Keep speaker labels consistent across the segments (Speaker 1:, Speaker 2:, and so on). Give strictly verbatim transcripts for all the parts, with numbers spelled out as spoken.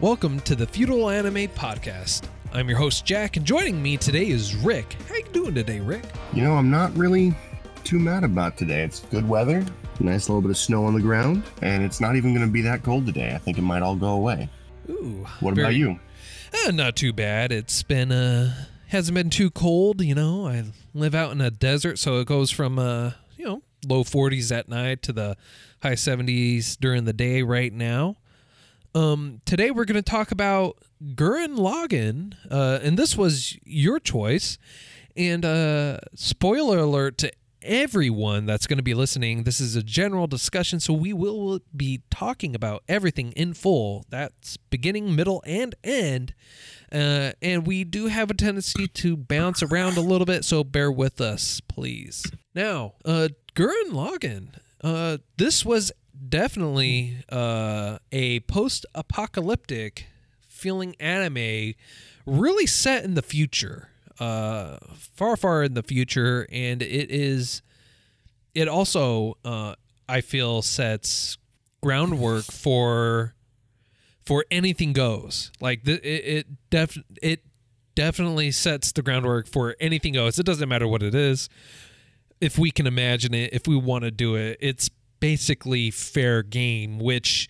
Speaker 1: Welcome to the Feudal Anime Podcast. I'm your host, Jack, and joining me today is Rick. How you doing today, Rick?
Speaker 2: You know, I'm not really too mad about today. It's good weather, nice little bit of snow on the ground, and it's not even going to be that cold today. I think it might all go away.
Speaker 1: Ooh.
Speaker 2: What
Speaker 1: very,
Speaker 2: about you?
Speaker 1: Uh, not too bad. It's been, uh, hasn't been too cold, you know. I live out in a desert, so it goes from, uh, you know, low forties at night to the high seventies during the day right now. Um, today we're going to talk about Gurren Lagann, uh, and this was your choice. And uh, spoiler alert to everyone that's going to be listening, this is a general discussion, so we will be talking about everything in full. That's beginning, middle, and end. Uh, and we do have a tendency to bounce around a little bit, so bear with us, please. Now, uh, Gurren Lagann, uh, this was definitely uh, a post-apocalyptic feeling anime, really set in the future, uh, far, far in the future, and it is. It also, uh, I feel, sets groundwork for for anything goes. Like the, it, it def it definitely sets the groundwork for anything goes. It doesn't matter what it is. If we can imagine it, if we want to do it, it's basically fair game, which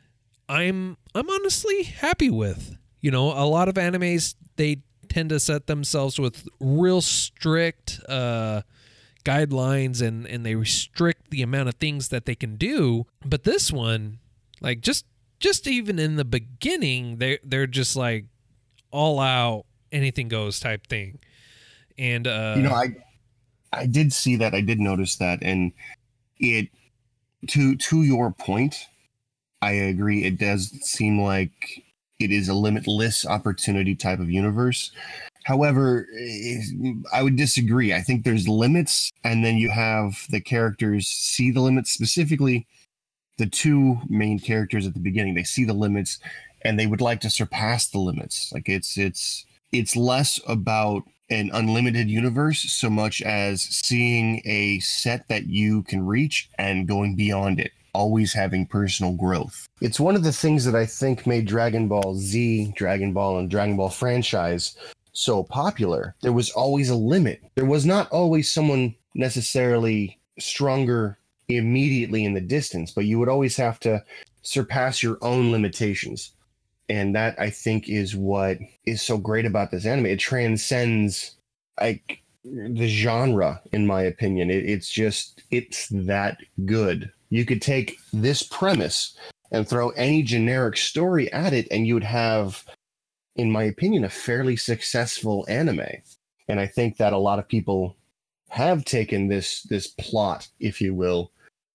Speaker 1: I'm I'm honestly happy with. You know, a lot of animes, they tend to set themselves with real strict uh, guidelines and, and they restrict the amount of things that they can do. But this one, like just just even in the beginning, they they're just like all out, anything goes type thing. And uh,
Speaker 2: you know, I I did see that. I did notice that, and it. To to your point, I agree. It does seem like it is a limitless opportunity type of universe. However, I would disagree. I think there's limits, and then you have the characters see the limits. Specifically, the two main characters at the beginning, they see the limits, and they would like to surpass the limits. Like it's it's it's less about an unlimited universe so much as seeing a set that you can reach and going beyond it, always having personal growth. It's one of the things that I think made Dragon Ball Z, Dragon Ball, and Dragon Ball franchise so popular. There was always a limit. There was not always someone necessarily stronger immediately in the distance, but you would always have to surpass your own limitations. And that, I think, is what is so great about this anime. It transcends like the genre, in my opinion. It, it's just, it's that good. You could take this premise and throw any generic story at it, and you would have, in my opinion, a fairly successful anime. And I think that a lot of people have taken this this plot, if you will,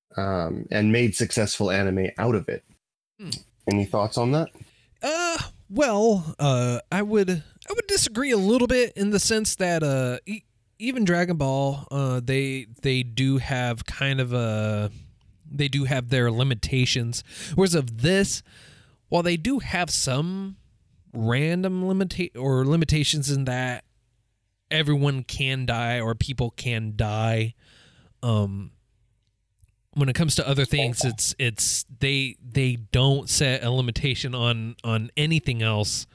Speaker 2: um, and made successful anime out of it. Hmm. Any thoughts on that?
Speaker 1: Uh, well, uh, I would, I would disagree a little bit in the sense that, uh, e- even Dragon Ball, uh, they, they do have kind of a, they do have their limitations. Whereas of this, while they do have some random limita- or limitations in that everyone can die or people can die, um, when it comes to other things, it's it's they they don't set a limitation on on anything else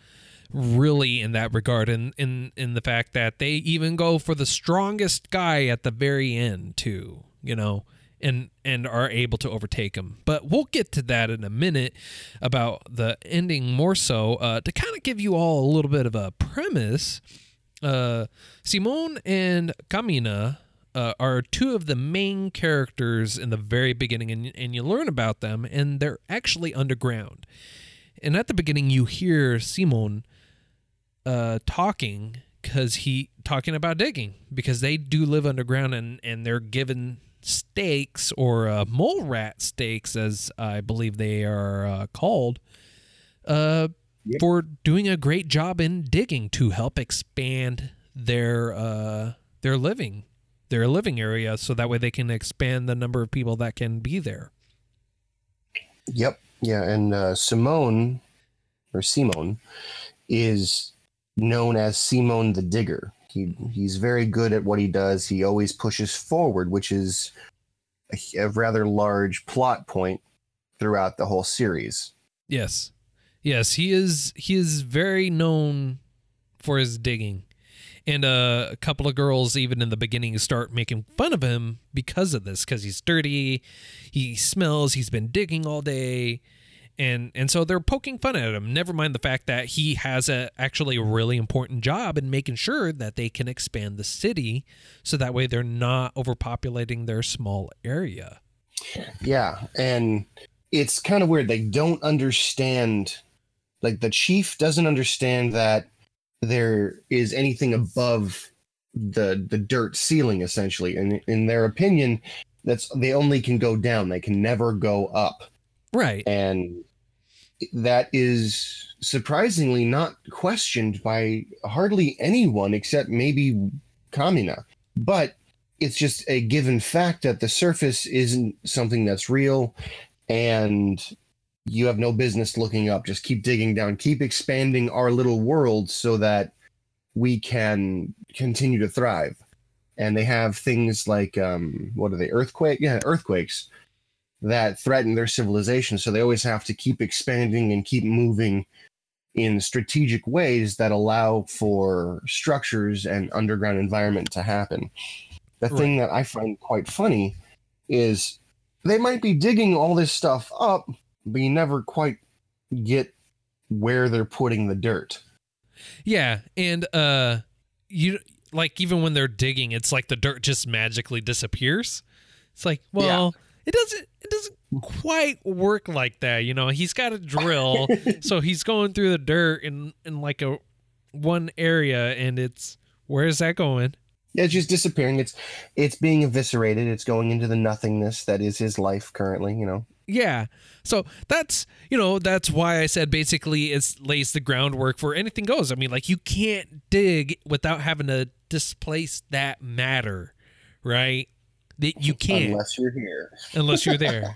Speaker 1: really in that regard, and in in the fact that they even go for the strongest guy at the very end too, you know, and and are able to overtake him. But we'll get to that in a minute about the ending more so. Uh, to kind of give you all a little bit of a premise, uh, Simone and Kamina Uh, are two of the main characters in the very beginning, and, and you learn about them, and they're actually underground. And at the beginning, you hear Simon uh, talking because he talking about digging, because they do live underground, and, and they're given stakes, or uh, mole rat stakes, as I believe they are uh, called, uh, yep. for doing a great job in digging to help expand their uh, their living. their living area, so that way they can expand the number of people that can be there.
Speaker 2: Yep. Yeah, and uh, Simone, or Simone, is known as Simone the Digger. He He's very good at what he does. He always pushes forward, which is a, a rather large plot point throughout the whole series.
Speaker 1: Yes. Yes, he is. He is very known for his digging, and uh, a couple of girls, even in the beginning, start making fun of him because of this. Because he's dirty, he smells. He's been digging all day, and and so they're poking fun at him. Never mind the fact that he has a actually a really important job in making sure that they can expand the city, so that way they're not overpopulating their small area.
Speaker 2: Yeah, and it's kind of weird. They don't understand. Like the chief doesn't understand that there is anything above the the dirt ceiling, essentially. And in their opinion, that's they only can go down. They can never go up.
Speaker 1: Right.
Speaker 2: And that is surprisingly not questioned by hardly anyone except maybe Kamina. But it's just a given fact that the surface isn't something that's real, and you have no business looking up. Just keep digging down, keep expanding our little world so that we can continue to thrive. And they have things like, um, what are they? Earthquake? Yeah, earthquakes that threaten their civilization. So they always have to keep expanding and keep moving in strategic ways that allow for structures and underground environment to happen. The right. thing that I find quite funny is they might be digging all this stuff up, but you never quite get where they're putting the dirt.
Speaker 1: Yeah, and uh, you like even when they're digging, it's like the dirt just magically disappears. It's like, well, yeah. it doesn't it doesn't quite work like that, you know. He's got a drill, so he's going through the dirt in in like a one area, and it's where's that going?
Speaker 2: Yeah, it's just disappearing. It's it's being eviscerated. It's going into the nothingness that is his life currently, you know.
Speaker 1: Yeah. So that's, you know, that's why I said basically it lays the groundwork for anything goes. I mean, like you can't dig without having to displace that matter, right? That you can't.
Speaker 2: Unless you're here.
Speaker 1: Unless you're there.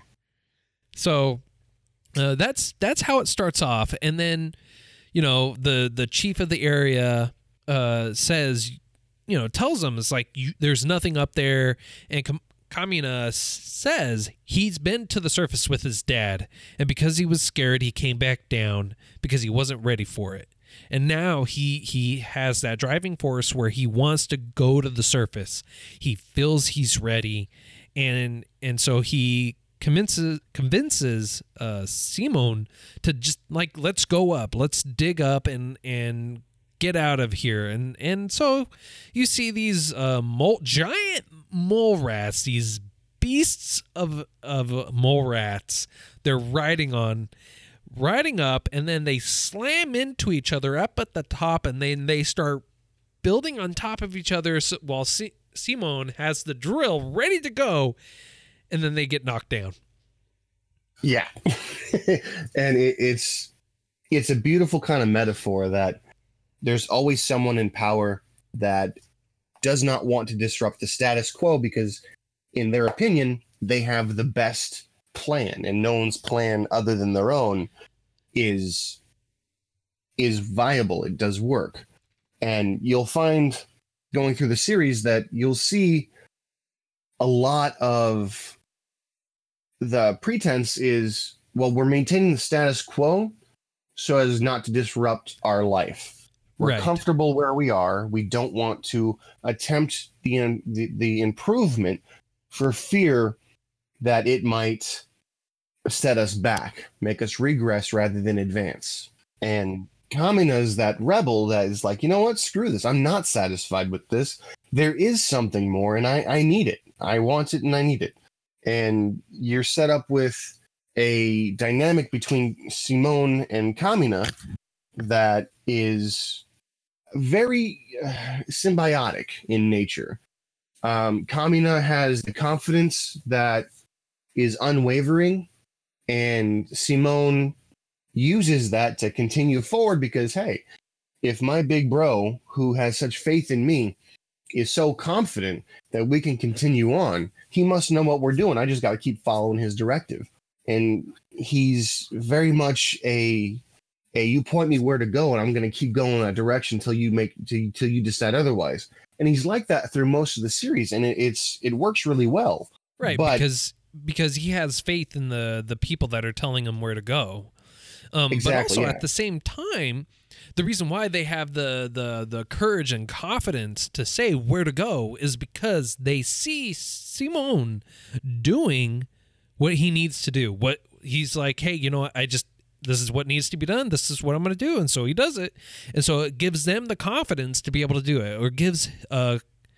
Speaker 1: So uh, that's that's how it starts off. And then, you know, the, the chief of the area uh, says, you know, tells them it's like, you, there's nothing up there. And com- Kamina says he's been to the surface with his dad, and because he was scared, he came back down because he wasn't ready for it. And now he he has that driving force where he wants to go to the surface. He feels he's ready, and and so he convinces convinces uh, Simone to just like, let's go up, let's dig up and and get out of here. And and so you see these uh, mole, giant mole rats, these beasts of of mole rats. They're riding on, riding up, and then they slam into each other up at the top, and then they start building on top of each other while C- Simone has the drill ready to go, and then they get knocked down.
Speaker 2: Yeah, and it, it's it's a beautiful kind of metaphor that there's always someone in power that does not want to disrupt the status quo because, in their opinion, they have the best plan, and no one's plan other than their own is is viable. It does work. And you'll find going through the series that you'll see a lot of the pretense is, well, we're maintaining the status quo so as not to disrupt our life. We're right. comfortable where we are. We don't want to attempt the, the the improvement for fear that it might set us back, make us regress rather than advance. And Kamina is that rebel that is like, you know what? Screw this. I'm not satisfied with this. There is something more, and I, I need it. I want it, and I need it. And you're set up with a dynamic between Simone and Kamina that is very uh, symbiotic in nature. Um, Kamina has the confidence that is unwavering, and Simone uses that to continue forward because, hey, if my big bro, who has such faith in me, is so confident that we can continue on, he must know what we're doing. I just got to keep following his directive. And he's very much a Hey, you point me where to go, and I'm going to keep going in that direction until you make till you decide otherwise. And he's like that through most of the series, and it, it's it works really well.
Speaker 1: Right, but, because because he has faith in the the people that are telling him where to go. Um,
Speaker 2: Exactly,
Speaker 1: but also
Speaker 2: yeah.
Speaker 1: at the same time, the reason why they have the, the, the courage and confidence to say where to go is because they see Simone doing what he needs to do. What he's like, hey, you know what? I just, this is what needs to be done. This is what I'm going to do. And so he does it. And so it gives them the confidence to be able to do it, or gives uh,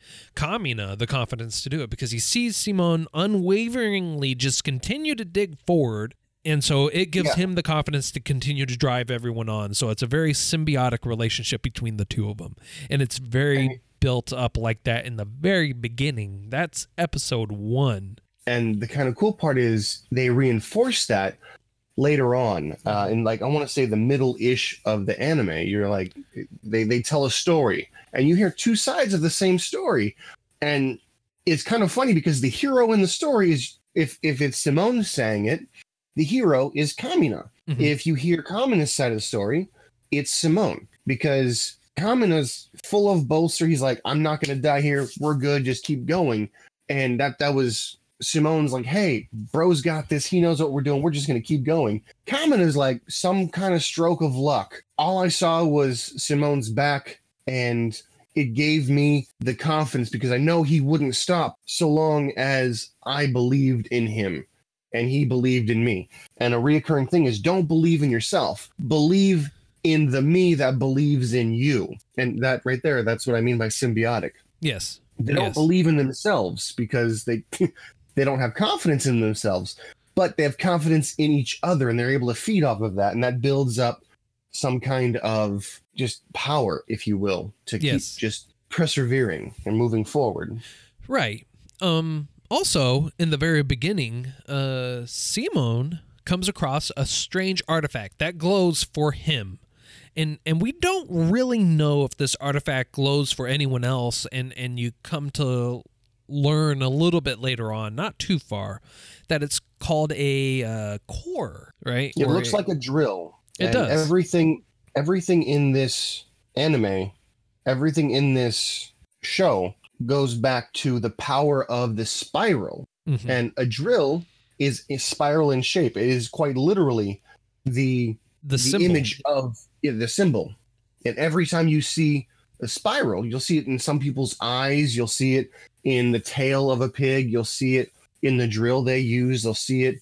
Speaker 1: Kamina the confidence to do it, because he sees Simone unwaveringly just continue to dig forward. And so it gives
Speaker 2: Yeah.
Speaker 1: him the confidence to continue to drive everyone on. So it's a very symbiotic relationship between the two of them. And it's very
Speaker 2: And-
Speaker 1: built up like that in the very beginning. That's episode one.
Speaker 2: And the kind of cool part is they reinforce that later on, uh, in like I want to say the middle-ish of the anime. You're like, they they tell a story, and you hear two sides of the same story, and it's kind of funny because the hero in the story is, if if it's Simone saying it, the hero is Kamina.
Speaker 1: Mhm.
Speaker 2: If you hear Kamina's side of the story, it's Simone, because Kamina's full of bolster. He's like, I'm not gonna die here. We're good. Just keep going. And that that was. Simone's like, hey, bro's got this. He knows what we're doing. We're just going to keep going. Kamina's like some kind of stroke of luck. All I saw was Simone's back, and it gave me the confidence because I know he wouldn't stop so long as I believed in him and he believed in me. And a reoccurring thing is, don't believe in yourself. Believe in the me that believes in you. And that right there, that's what I mean by symbiotic.
Speaker 1: Yes.
Speaker 2: They don't
Speaker 1: Yes.
Speaker 2: believe in themselves because they they don't have confidence in themselves, but they have confidence in each other, and they're able to feed off of that, and that builds up some kind of just power, if you will, to
Speaker 1: Yes.
Speaker 2: keep just persevering and moving forward.
Speaker 1: Right. Um, also, in the very beginning, uh, Simone comes across a strange artifact that glows for him. And and we don't really know if this artifact glows for anyone else, and, and you come to learn a little bit later on, not too far, that it's called a uh, core, right?
Speaker 2: It
Speaker 1: Or
Speaker 2: looks
Speaker 1: a-
Speaker 2: like a drill.
Speaker 1: It
Speaker 2: and
Speaker 1: does.
Speaker 2: Everything, everything in this anime, everything in this show goes back to the power of the spiral.
Speaker 1: Mhm.
Speaker 2: And a drill is a spiral in shape. It is quite literally the
Speaker 1: the,
Speaker 2: the
Speaker 1: symbol.
Speaker 2: image of yeah, the symbol. And every time you see a spiral, you'll see it in some people's eyes. You'll see it in the tail of a pig. You'll see it in the drill they use. They'll see it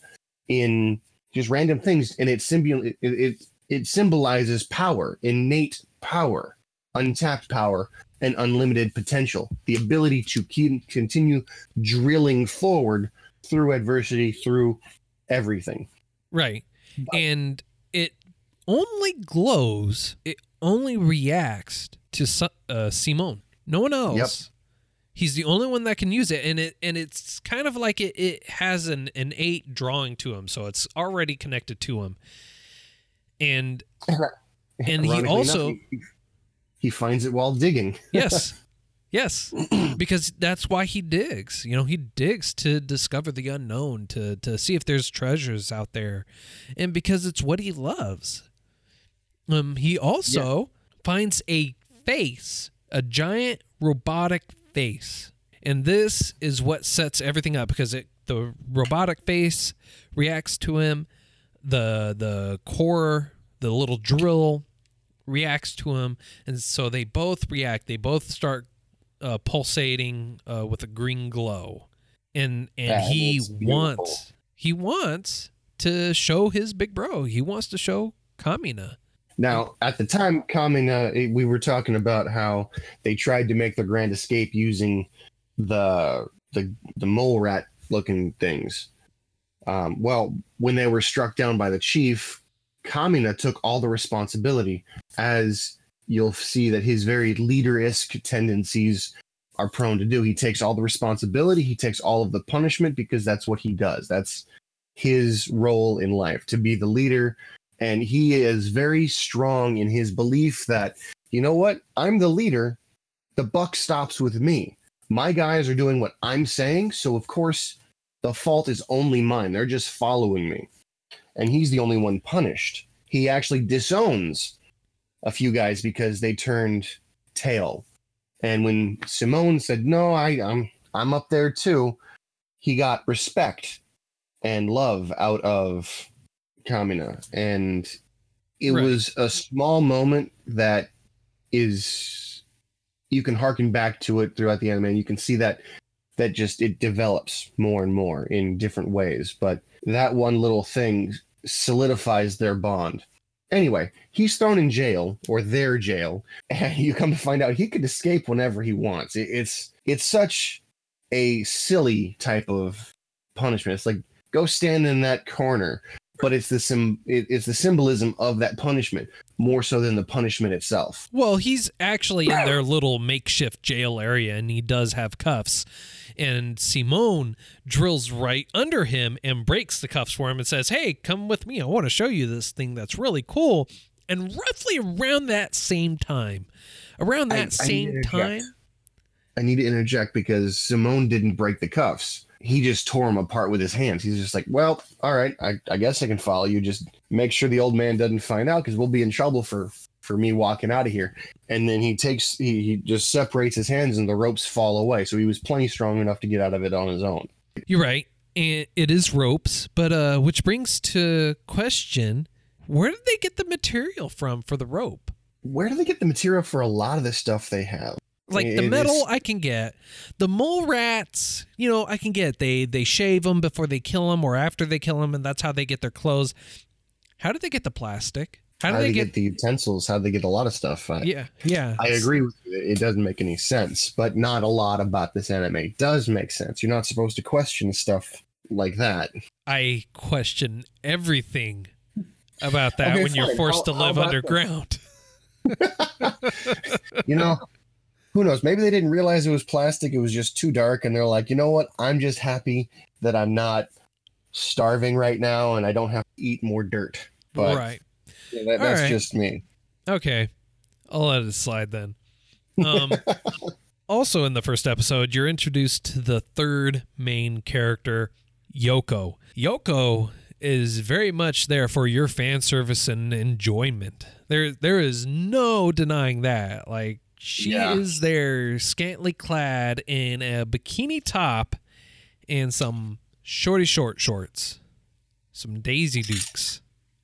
Speaker 2: in just random things. And it, symbi- it, it, it symbolizes power, innate power, untapped power, and unlimited potential. The ability to keep, continue drilling forward through adversity, through everything.
Speaker 1: Right.
Speaker 2: But-
Speaker 1: And it only glows, it only reacts to Su- uh, Simone. No one else. He's the only one that can use it, and it and it's kind of like it, it has an innate drawing to him, so it's already connected to him. And And he
Speaker 2: Ironically
Speaker 1: also-
Speaker 2: enough, he, he finds it while digging.
Speaker 1: yes, yes, because that's why he digs. You know, he digs to discover the unknown, to to see if there's treasures out there, and because it's what he loves. Um, he also finds a face, a giant robotic face, and this is what sets everything up, because it the robotic face reacts to him, the the core, the little drill reacts to him, and so they both react. They both start uh, pulsating uh, with a green glow, and and
Speaker 2: Yeah,
Speaker 1: he
Speaker 2: it's beautiful.
Speaker 1: wants he wants to show his big bro. He wants to show Kamina.
Speaker 2: Now, at the time, Kamina, we were talking about how they tried to make the Grand Escape using the the the mole rat looking things. Um, well, when they were struck down by the chief, Kamina took all the responsibility, as you'll see that his very leader-esque tendencies are prone to do. He takes all the responsibility, he takes all of the punishment, because that's what he does. That's his role in life, to be the leader. And he is very strong in his belief that, you know what, I'm the leader. The buck stops with me. My guys are doing what I'm saying, so of course the fault is only mine. They're just following me. And he's the only one punished. He actually disowns a few guys because they turned tail. And when Simone said, no, I, I'm I'm up there too, he got respect and love out of Kamina. And it
Speaker 1: Right.
Speaker 2: was a small moment that is, you can harken back to it throughout the anime, and you can see that that just it develops more and more in different ways. But that one little thing solidifies their bond. Anyway, he's thrown in jail, or their jail, and you come to find out he could escape whenever he wants. It, it's it's such a silly type of punishment. It's like, go stand in that corner, but it's the sim it, it's the symbolism of that punishment more so than the punishment itself.
Speaker 1: Well, he's actually in their little makeshift jail area, and he does have cuffs. And Simone drills right under him and breaks the cuffs for him and says, "Hey, come with me. I want to show you this thing that's really cool." And roughly around that same time, around that
Speaker 2: I- I
Speaker 1: same
Speaker 2: need to
Speaker 1: time,
Speaker 2: interject. I need to interject because Simone didn't break the cuffs. He just tore them apart with his hands. He's just like, well, all right, I, I guess I can follow you. Just make sure the old man doesn't find out, because we'll be in trouble for, for me walking out of here. And then he takes, he, he just separates his hands and the ropes fall away. So he was plenty strong enough to get out of it on his own.
Speaker 1: you're right. And it is ropes, but uh, which brings to question, where did they get the material from for the rope?
Speaker 2: Where do they get the material for a lot of the stuff they have?
Speaker 1: Like the
Speaker 2: It
Speaker 1: metal,
Speaker 2: is-
Speaker 1: I can get. The mole rats, you know, I can get. They they shave them before they kill them or after they kill them, and that's how they get their clothes. How did they get the plastic? How
Speaker 2: How
Speaker 1: did
Speaker 2: do
Speaker 1: they
Speaker 2: they
Speaker 1: get?
Speaker 2: get the utensils? How do they get a lot of stuff? I,
Speaker 1: yeah, yeah.
Speaker 2: I agree with you. It doesn't make any sense, but not a lot about this anime does make sense. You're not supposed to question stuff like that.
Speaker 1: I question everything about that
Speaker 2: Okay,
Speaker 1: when you're
Speaker 2: fine.
Speaker 1: forced
Speaker 2: How-
Speaker 1: to
Speaker 2: how
Speaker 1: live
Speaker 2: about
Speaker 1: underground.
Speaker 2: You know, who knows? Maybe they didn't realize it was plastic. It was just too dark. And they're like, you know what? I'm just happy that I'm not starving right now and I don't have to eat more dirt. But
Speaker 1: Right.
Speaker 2: yeah, that,
Speaker 1: All
Speaker 2: that's
Speaker 1: right.
Speaker 2: just me.
Speaker 1: Okay. I'll let it slide then. Um, also, in the first episode, you're introduced to the third main character, Yoko. Yoko is very much there for your fan service and enjoyment. There, there is no denying that. Like, she
Speaker 2: Yeah.
Speaker 1: is there scantily clad in a bikini top and some shorty short shorts, some Daisy Dukes.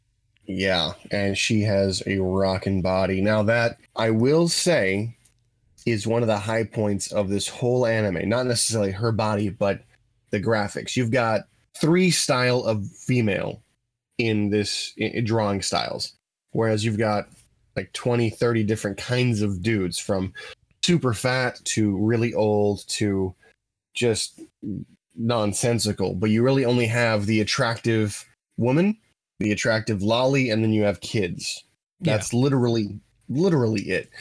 Speaker 2: Yeah. And she has a rockin' body. Now, that I will say is one of the high points of this whole anime. Not necessarily her body, but the graphics. You've got three style of female in this in drawing styles, whereas you've got like twenty, thirty different kinds of dudes, from super fat to really old to just nonsensical. But you really only have the attractive woman, the attractive lolly, and then you have kids. That's literally literally it.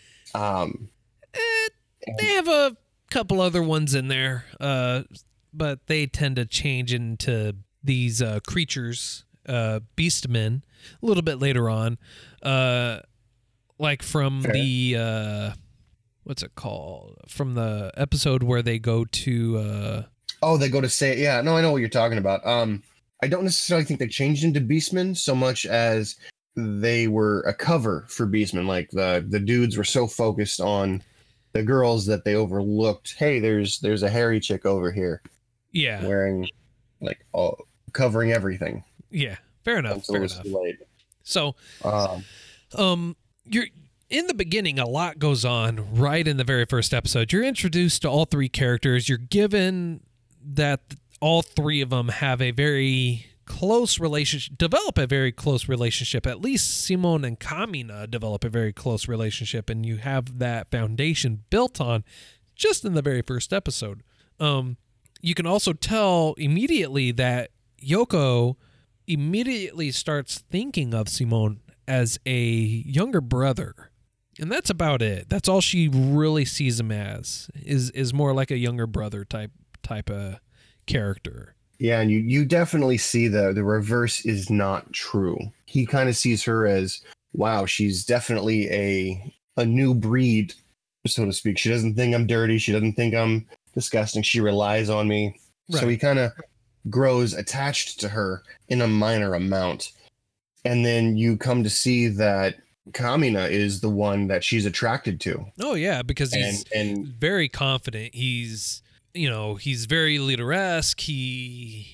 Speaker 2: Um
Speaker 1: Eh, they have a couple other ones in there, uh, but they tend to change into these uh, creatures, uh, beastmen, a little bit later on. Uh, like from
Speaker 2: Fair.
Speaker 1: the, uh, what's it called? From the episode where they go to... Uh,
Speaker 2: Oh, they go to say, yeah, no, I know what you're talking about. Um, I don't necessarily think they changed into Beastmen so much as they were a cover for Beastmen. Like the the dudes were so focused on the girls that they overlooked. Hey, there's there's a hairy chick over here
Speaker 1: yeah,
Speaker 2: wearing like oh, covering everything
Speaker 1: yeah, fair enough,
Speaker 2: until it
Speaker 1: fair
Speaker 2: was
Speaker 1: enough.
Speaker 2: too late.
Speaker 1: So...
Speaker 2: Um,
Speaker 1: Um, you're in the beginning, a lot goes on right in the very first episode. You're introduced to all three characters. You're given that all three of them have a very close relationship, develop a very close relationship. At least Simone and Kamina develop a very close relationship, and you have that foundation built on just in the very first episode. Um, you can also tell immediately that Yoko immediately starts thinking of Simone as a younger brother, and that's about it. That's all she really sees him as, is is more like a younger brother type type of character.
Speaker 2: Yeah, and you you definitely see the the reverse is not true. He kind of sees her as, wow, she's definitely a a new breed, so to speak. She doesn't think I'm dirty. She doesn't think I'm disgusting. She relies on me. So
Speaker 1: Right.
Speaker 2: he kind of grows attached to her in a minor amount. And then you come to see that Kamina is the one that she's attracted to.
Speaker 1: Oh yeah, because he's
Speaker 2: And and
Speaker 1: very confident. He's, you know, he's very leader-esque. He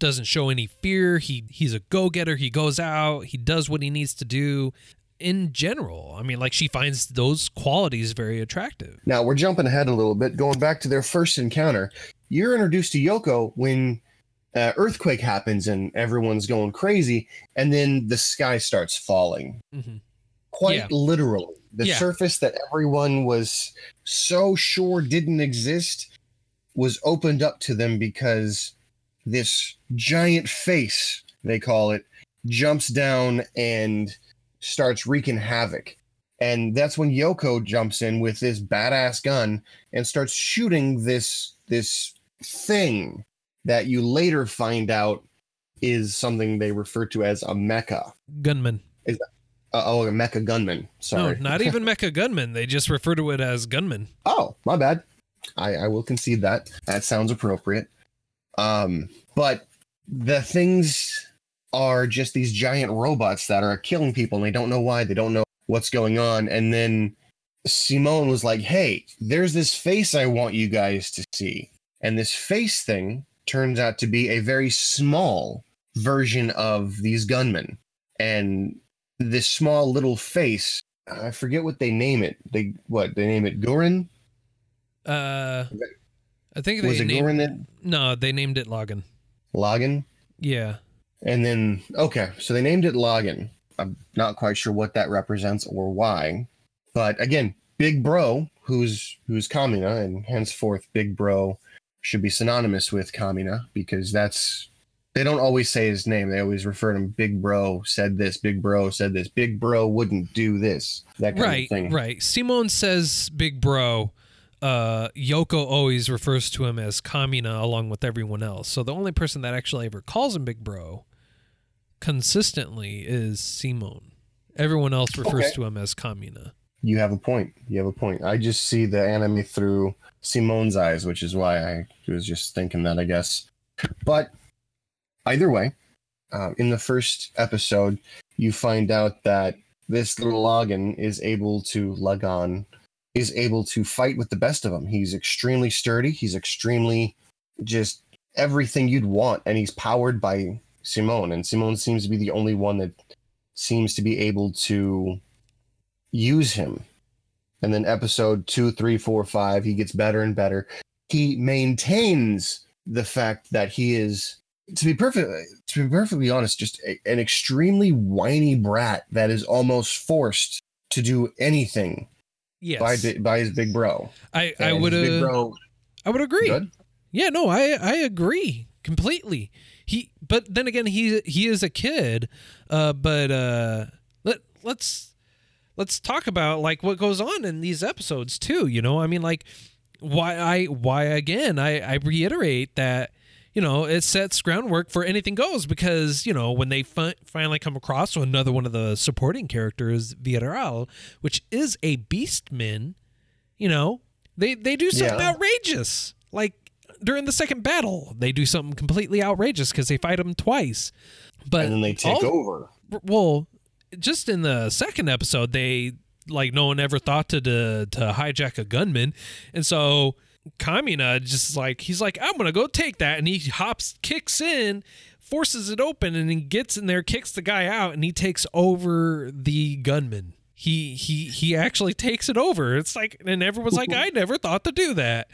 Speaker 1: doesn't show any fear. He he's a go-getter. He goes out. He does what he needs to do. In general, I mean, like, she finds those qualities very attractive.
Speaker 2: Now, we're jumping ahead a little bit, going back to their first encounter. You're introduced to Yoko when uh, earthquake happens and everyone's going crazy, and then the sky starts falling.
Speaker 1: Mm-hmm.
Speaker 2: Quite
Speaker 1: Yeah.
Speaker 2: literally. The
Speaker 1: Yeah.
Speaker 2: surface that everyone was so sure didn't exist was opened up to them because this giant face, they call it, jumps down and starts wreaking havoc. And that's when Yoko jumps in with this badass gun and starts shooting this this thing that you later find out is something they refer to as a mecha.
Speaker 1: Gunman.
Speaker 2: Uh, oh, a mecha gunman. Sorry.
Speaker 1: No, not even mecha gunman. They just refer to it as gunman.
Speaker 2: Oh, my bad. I, I will concede that. That sounds appropriate. Um, but the things are just these giant robots that are killing people, and they don't know why. They don't know what's going on. And then Simone was like, hey, there's this face I want you guys to see. And this face thing turns out to be a very small version of these gunmen. And this small little face, I forget what they name it. They what they name it? Gorin?
Speaker 1: Uh, I think they
Speaker 2: Was it
Speaker 1: named,
Speaker 2: Gorin that
Speaker 1: No, they named it Logan.
Speaker 2: Logan?
Speaker 1: Yeah.
Speaker 2: And then, okay, so they named it Logan. I'm not quite sure what that represents or why. But again, Big Bro, who's who's Kamina, and henceforth Big Bro should be synonymous with Kamina, because that's, they don't always say his name. They always refer to him, Big Bro said this, Big Bro said this, Big Bro wouldn't do this, that kind
Speaker 1: Right,
Speaker 2: of thing.
Speaker 1: right. Simone says Big Bro. Uh, Yoko always refers to him as Kamina along with everyone else. So the only person that actually ever calls him Big Bro consistently is Simone. Everyone else refers
Speaker 2: Okay.
Speaker 1: to him as Kamina.
Speaker 2: You have a point. You have a point. I just see the anime through Simone's eyes, which is why I was just thinking that, I guess. But either way, uh, in the first episode, you find out that this little Logan is able to, Lagan, is able to fight with the best of them. He's extremely sturdy. He's extremely just everything you'd want. And he's powered by Simone. And Simone seems to be the only one that seems to be able to use him. And then episode two, three, four, five, he gets better and better. He maintains the fact that he is, to be perfect, to be perfectly honest, just a, an extremely whiny brat that is almost forced to do anything
Speaker 1: Yes.
Speaker 2: by bi- by his big bro.
Speaker 1: I, I
Speaker 2: And
Speaker 1: would
Speaker 2: his big
Speaker 1: uh,
Speaker 2: bro,
Speaker 1: I would agree.
Speaker 2: good?
Speaker 1: Yeah, no, I I agree completely. He but then again he he is a kid. Uh but uh let let's let's talk about like what goes on in these episodes too, you know? I mean, like why I why again I I reiterate that, you know, it sets groundwork for anything goes, because, you know, when they fi- finally come across another one of the supporting characters, Villarreal, which is a beastman, you know, they, they do something
Speaker 2: Yeah.
Speaker 1: outrageous. Like during the second battle, they do something completely outrageous because they fight him twice. But
Speaker 2: And then they take
Speaker 1: all-
Speaker 2: over.
Speaker 1: Well, just in the second episode, they, like, no one ever thought to to, to hijack a gunman. And so Kamina just like, he's like, I'm gonna go take that, and he hops, kicks in, forces it open, and he gets in there, kicks the guy out, and he takes over the gunman. He he he actually takes it over. It's like, and everyone's like, I never thought to do that.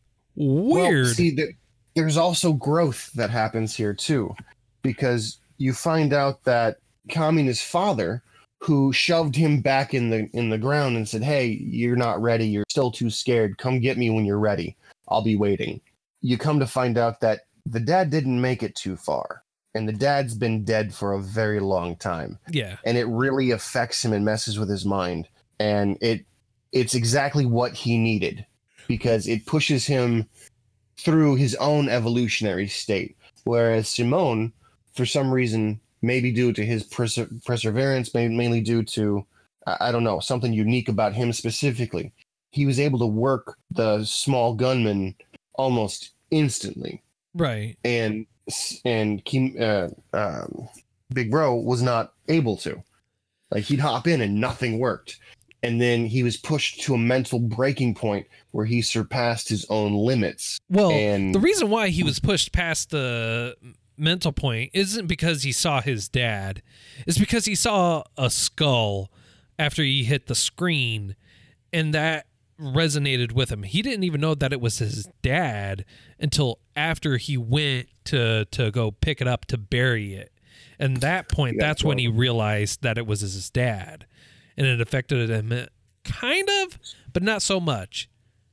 Speaker 1: Weird.
Speaker 2: Well, see, th- there's also growth that happens here too, because you find out that Kamina's father, who shoved him back in the in the ground and said, hey, you're not ready, you're still too scared, come get me when you're ready, I'll be waiting. You come to find out that the dad didn't make it too far, and the dad's been dead for a very long time,
Speaker 1: yeah.
Speaker 2: and it really affects him and messes with his mind, and it it's exactly what he needed, because it pushes him through his own evolutionary state, whereas Simone, for some reason, maybe due to his perse- perseverance, maybe mainly due to, I I don't know, something unique about him specifically, he was able to work the small gunman almost instantly.
Speaker 1: Right.
Speaker 2: And and Kim, uh, um, Big Bro was not able to. Like, he'd hop in and nothing worked. And then he was pushed to a mental breaking point where he surpassed his own limits.
Speaker 1: Well,
Speaker 2: And-
Speaker 1: the reason why he was pushed past the mental point isn't because he saw his dad. It's because he saw a skull after he hit the screen, and that resonated with him. He didn't even know that it was his dad until after he went to to go pick it up to bury it. And that point, that's when he realized that it was his dad. And it affected him kind of, but not so much.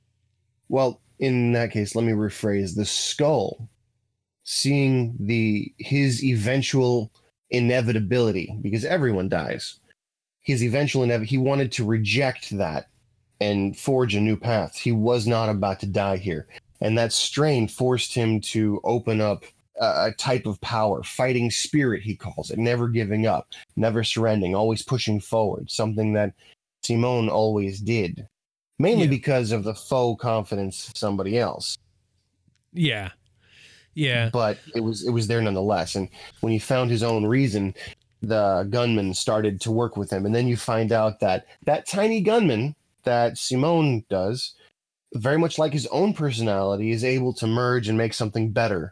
Speaker 2: Well, in that case, let me rephrase. The skull, seeing the his eventual inevitability, because everyone dies, his eventual inevitability, he wanted to reject that and forge a new path. He was not about to die here. And that strain forced him to open up a, a type of power, fighting spirit, he calls it, never giving up, never surrendering, always pushing forward, something that Simone always did, mainly yeah. because of the faux confidence of somebody else.
Speaker 1: Yeah. Yeah.
Speaker 2: But it was it was there nonetheless. And when he found his own reason, the gunman started to work with him. And then you find out that that tiny gunman that Simone does, very much like his own personality, is able to merge and make something better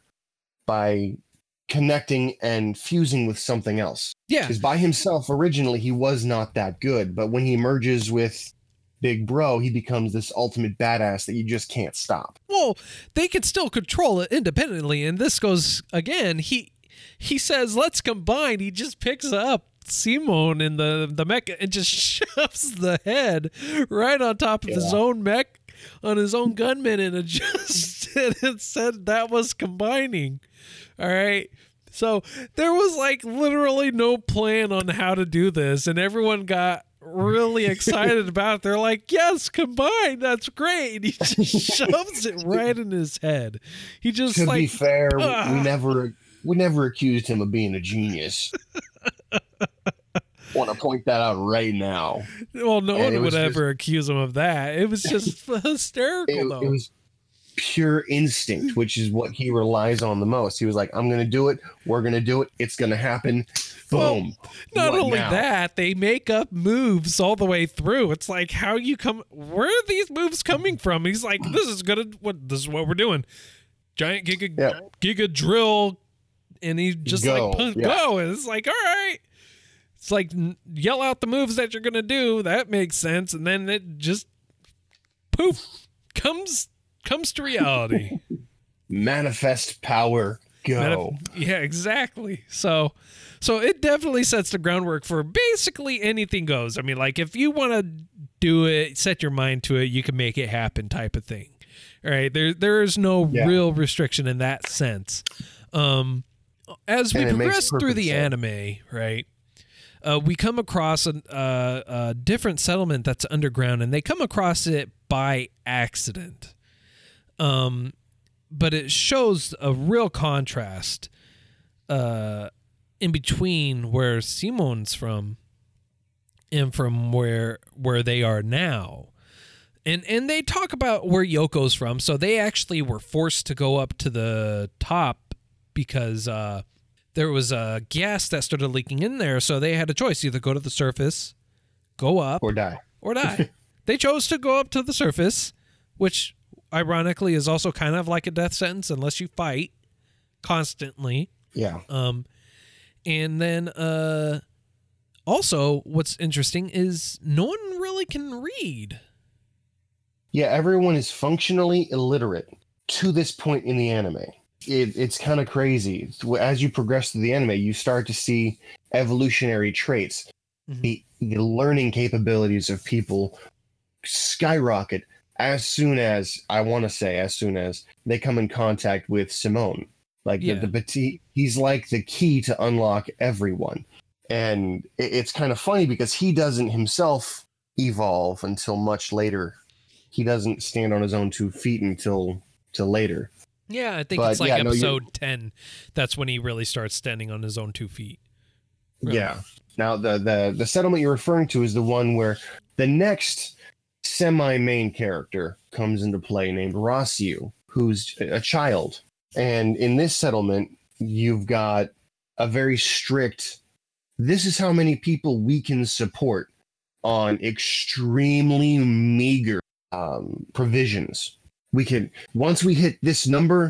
Speaker 2: by connecting and fusing with something else.
Speaker 1: Yeah.
Speaker 2: Because by himself, originally, he was not that good. But when he merges with Big Bro, he becomes this ultimate badass that you just can't stop.
Speaker 1: Well, they can still control it independently. And this goes, again, he he says, let's combine. He just picks up Simone in the, the mech and just shoves the head right on top of yeah. his own mech on his own gunman and adjusted and said that was combining. All right. So there was like literally no plan on how to do this, and everyone got really excited about it. They're like, yes, combine. That's great. And he just shoves it right in his head. He just
Speaker 2: to
Speaker 1: like,
Speaker 2: be fair,
Speaker 1: ah.
Speaker 2: we never we never accused him of being a genius. Want to point that out right now.
Speaker 1: Well, no and one would ever just accuse him of that. It was just hysterical,
Speaker 2: it,
Speaker 1: though.
Speaker 2: It was pure instinct, which is what he relies on the most. He was like, I'm going to do it. We're going to do it. It's going to happen. Boom.
Speaker 1: Well, not
Speaker 2: what
Speaker 1: only
Speaker 2: now?
Speaker 1: that, they make up moves all the way through. It's like, how you come, where are these moves coming from? He's like, this is going to, what, this is what we're doing. Giant giga, yeah. giga drill. And he just
Speaker 2: go.
Speaker 1: like, yeah. go. And it's like, all right. It's like, yell out the moves that you're going to do. That makes sense. And then it just, poof, comes comes to reality.
Speaker 2: Manifest power, go. Manif-
Speaker 1: yeah, exactly. So, so it definitely sets the groundwork for basically anything goes. I mean, like, if you want to do it, set your mind to it, you can make it happen type of thing. All right. There, there is no yeah. real restriction in that sense. Um, as we progress through the sense. anime, right? Uh, we come across a, uh, a different settlement that's underground, and they come across it by accident. Um, but it shows a real contrast uh, in between where Simone's from and from where where they are now. And and they talk about where Yoko's from. So they actually were forced to go up to the top because uh, there was a gas that started leaking in there. So they had a choice: either go to the surface, go up,
Speaker 2: or die.
Speaker 1: Or die. They chose to go up to the surface, which ironically is also kind of like a death sentence unless you fight constantly.
Speaker 2: Yeah.
Speaker 1: Um, and then uh, also what's interesting is no one really can read.
Speaker 2: Yeah, everyone is functionally illiterate to this point in the anime. It, it's kind of crazy. As you progress through the anime, you start to see evolutionary traits. Mm-hmm. The, the learning capabilities of people skyrocket as soon as, I want to say, as soon as they come in contact with Simone. Like, yeah. the, the he's like the key to unlock everyone. And it, it's kind of funny because he doesn't himself evolve until much later. He doesn't stand on his own two feet until, until later.
Speaker 1: Yeah, I think but, it's like yeah, episode no, ten. That's when he really starts standing on his own two feet. Really.
Speaker 2: Yeah. Now, the, the, the settlement you're referring to is the one where the next semi-main character comes into play named Rossiu, who's a child. And in this settlement, you've got a very strict, this is how many people we can support on extremely meager um, provisions. We can, once we hit this number,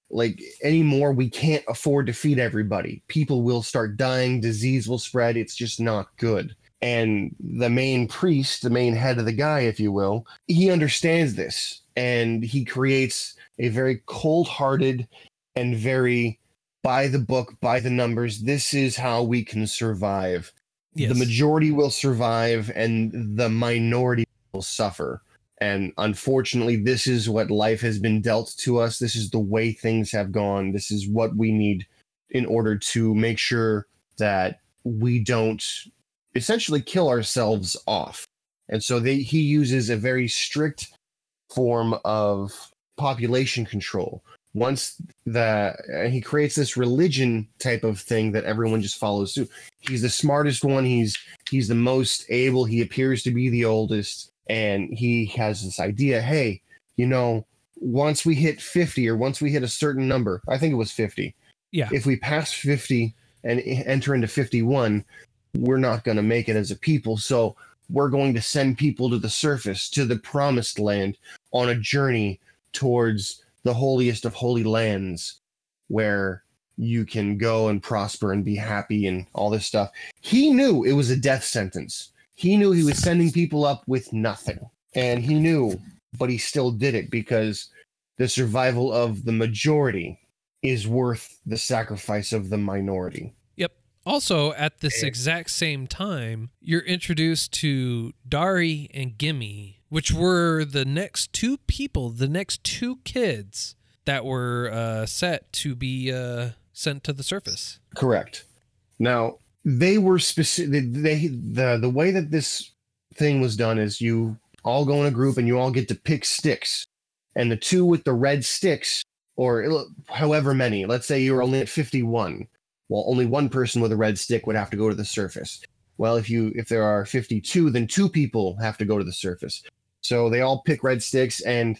Speaker 2: like anymore. We can't afford to feed everybody. People will start dying. Disease will spread. It's just not good. And the main priest, the main head of the guy, if you will, he understands this, and he creates a very cold-hearted and very by the book, by the numbers. This is how we can survive. Yes. The majority will survive, and the minority will suffer. And unfortunately, this is what life has been dealt to us. This is the way things have gone. This is what we need in order to make sure that we don't essentially kill ourselves off. And so they, he uses a very strict form of population control. Once the uh, he creates this religion type of thing that everyone just follows suit. He's the smartest one. He's he's the most able. He appears to be the oldest, and he has this idea. Hey, you know, once we hit fifty, or once we hit a certain number, I think it was fifty.
Speaker 1: Yeah.
Speaker 2: If we pass fifty and enter into fifty-one, we're not going to make it as a people. So we're going to send people to the surface, to the promised land, on a journey towards the holiest of holy lands, where you can go and prosper and be happy and all this stuff. He knew it was a death sentence. He knew he was sending people up with nothing. And he knew, but he still did it because the survival of the majority is worth the sacrifice of the minority.
Speaker 1: Yep. Also, at this exact same time, you're introduced to Dari and Gimme, which were the next two people, the next two kids that were uh, set to be uh, sent to the surface.
Speaker 2: Correct. Now, they were specific. They the the way that this thing was done is you all go in a group and you all get to pick sticks, and the two with the red sticks, or however many. Let's say you were only at fifty-one. Well, only one person with a red stick would have to go to the surface. Well, if you if there are fifty-two, then two people have to go to the surface. So they all pick red sticks, and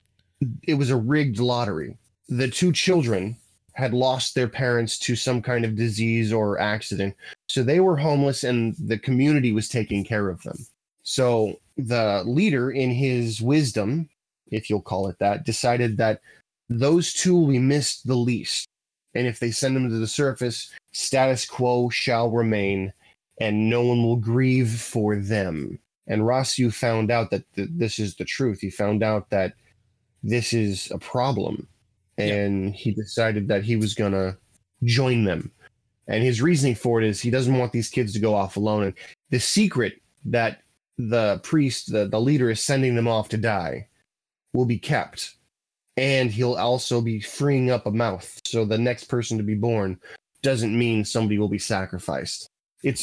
Speaker 2: it was a rigged lottery. The two children had lost their parents to some kind of disease or accident, so they were homeless, and the community was taking care of them. So the leader, in his wisdom, if you'll call it that, decided that those two will be missed the least. And if they send them to the surface, status quo shall remain, and no one will grieve for them. And Rossiu found out that th- this is the truth. He found out that this is a problem, and yeah. he decided that he was going to join them. And his reasoning for it is he doesn't want these kids to go off alone. And the secret that the priest, the, the leader, is sending them off to die will be kept. And he'll also be freeing up a mouth. So the next person to be born doesn't mean somebody will be sacrificed. It's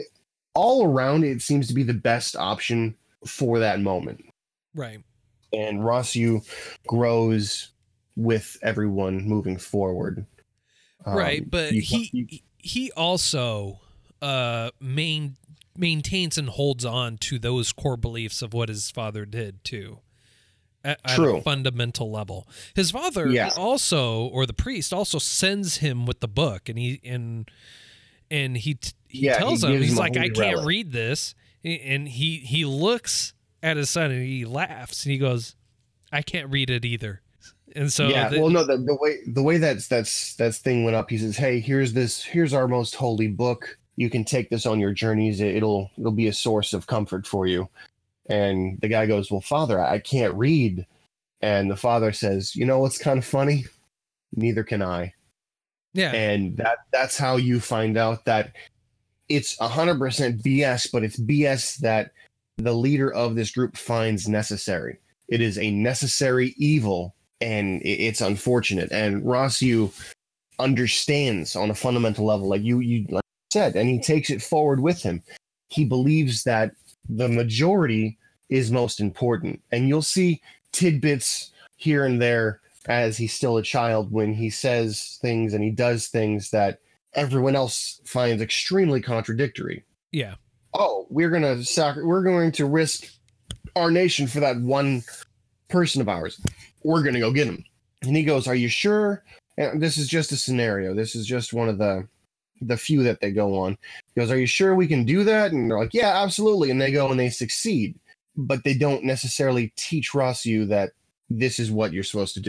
Speaker 2: all around, it seems to be the best option for that moment.
Speaker 1: Right.
Speaker 2: And Rossiu grows with everyone moving forward.
Speaker 1: Right,
Speaker 2: um,
Speaker 1: but
Speaker 2: you,
Speaker 1: he
Speaker 2: you,
Speaker 1: he also uh, main, maintains and holds on to those core beliefs of what his father did too. At, at a fundamental level. His father yeah. also, or the priest, also sends him with the book, and he and and he he yeah, tells he him, he's him like, I can't relic. read this, and he he looks at his son and he laughs and he goes, I can't read it either. And so
Speaker 2: yeah,
Speaker 1: the,
Speaker 2: well, no, the, the way the way that's that's that's thing went up. He says, hey, here's this, here's our most holy book. You can take this on your journeys. It'll it'll be a source of comfort for you. And the guy goes, well, Father, I can't read. And the father says, you know what's kind of funny? Neither can I.
Speaker 1: Yeah.
Speaker 2: And that that's how you find out that it's one hundred percent B S, but it's B S that the leader of this group finds necessary. It is a necessary evil, and it's unfortunate. And Rossiu understands on a fundamental level, like you, you like you said, and he takes it forward with him. He believes that the majority is most important. And you'll see tidbits here and there as he's still a child when he says things and he does things that everyone else finds extremely contradictory.
Speaker 1: Yeah.
Speaker 2: Oh, we're going to sac- we're going to risk our nation for that one person of ours. We're going to go get him. And he goes, are you sure? And this is just a scenario. This is just one of the the few that they go on. He goes, are you sure we can do that? And they're like, yeah, absolutely. And they go and they succeed. But they don't necessarily teach Rossiu that this is what you're supposed to do.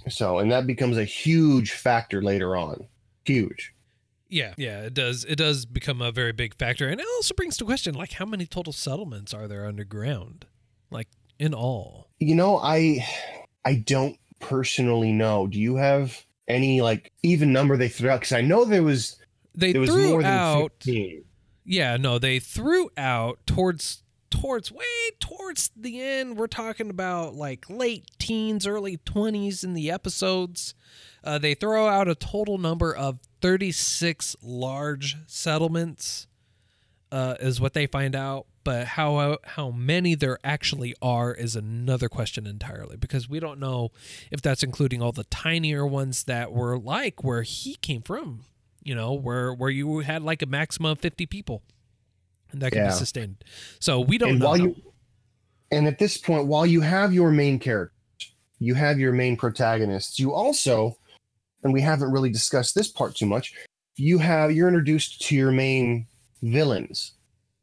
Speaker 2: So, and that becomes a huge factor later on. Huge.
Speaker 1: Yeah, yeah, it does. It does become a very big factor, and it also brings to question, like, how many total settlements are there underground, like in all?
Speaker 2: You know, I I don't personally know. Do you have any like even number they threw out? Because I know there was
Speaker 1: They
Speaker 2: there was
Speaker 1: threw
Speaker 2: more than
Speaker 1: out.
Speaker 2: fifteen.
Speaker 1: Yeah, no, they threw out towards towards way towards the end. We're talking about like late teens, early twenties in the episodes. Uh, they throw out a total number of thirty-six large settlements, uh, is what they find out. But how how many there actually are is another question entirely, because we don't know if that's including all the tinier ones that were like where he came from, you know, where where you had like a maximum of fifty people and that could
Speaker 2: Yeah.
Speaker 1: be sustained. So we don't
Speaker 2: And
Speaker 1: know.
Speaker 2: while you and at this point, while you have your main characters, you have your main protagonists, you also, and we haven't really discussed this part too much, you have you're introduced to your main villains.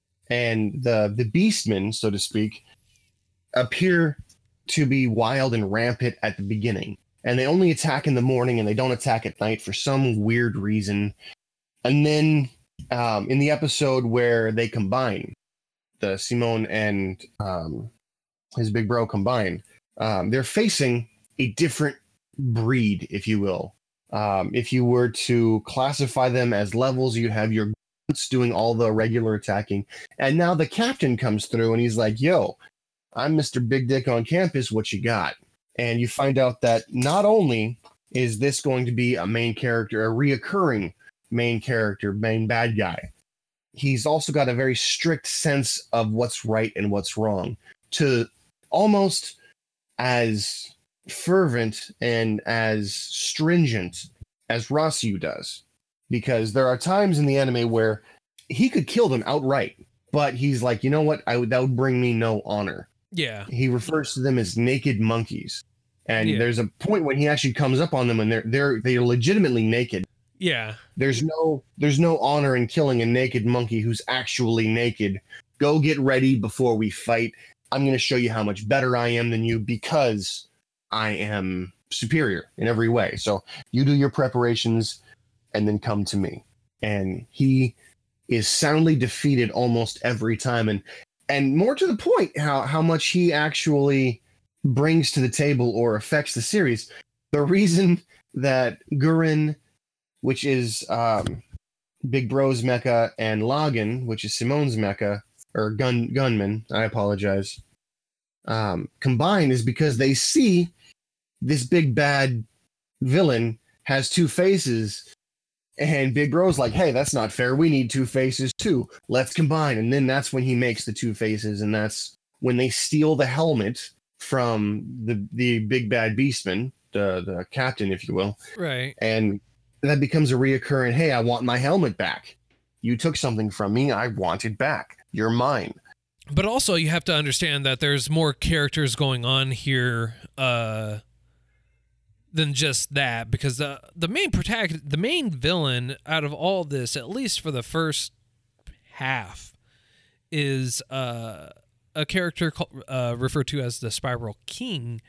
Speaker 2: And the the beastmen, so to speak, appear to be wild and rampant at the beginning. And they only attack in the morning and they don't attack at night for some weird reason. And then um, in the episode where they combine, the Simone and um, his big bro combine, um, they're facing a different breed, if you will. Um, if you were to classify them as levels, you have your doing all the regular attacking, and now the captain comes through and he's like, yo, I'm Mister Big Dick on campus, what you got? And you find out that not only is this going to be a main character, a reoccurring main character, main bad guy, he's also got a very strict sense of what's right and what's wrong, to almost as fervent and as stringent as Rasu does. Because there are times in the anime where he could kill them outright, but he's like, you know what? I would that would bring me no honor.
Speaker 1: Yeah.
Speaker 2: He refers to them as naked monkeys, and
Speaker 1: Yeah.
Speaker 2: there's a point when he actually comes up on them, and they're they're they're legitimately naked.
Speaker 1: Yeah.
Speaker 2: There's no there's no honor in killing a naked monkey who's actually naked. Go get ready before we fight. I'm going to show you how much better I am than you because I am superior in every way. So you do your preparations and then come to me. And he is soundly defeated almost every time. And and more to the point, how, how much he actually brings to the table or affects the series. The reason that Gurren, which is um, Big Bro's mecha, and Lagan, which is Simone's mecha, or gun gunman, I apologize, um, combine is because they see this big bad villain has two faces. And Big Bro's like, hey, that's not fair. We need two faces too. Let's combine. And then that's when he makes the two faces. And that's when they steal the helmet from the the big bad beastman, the, the captain, if you will.
Speaker 1: Right.
Speaker 2: And that becomes a reoccurring, hey, I want my helmet back. You took something from me. I want it back. You're mine.
Speaker 1: But also you have to understand that there's more characters going on here, uh, than just that, because the the main protagonist, the main villain out of all this, at least for the first half, is uh, a character called, uh, referred to as the Spiral King,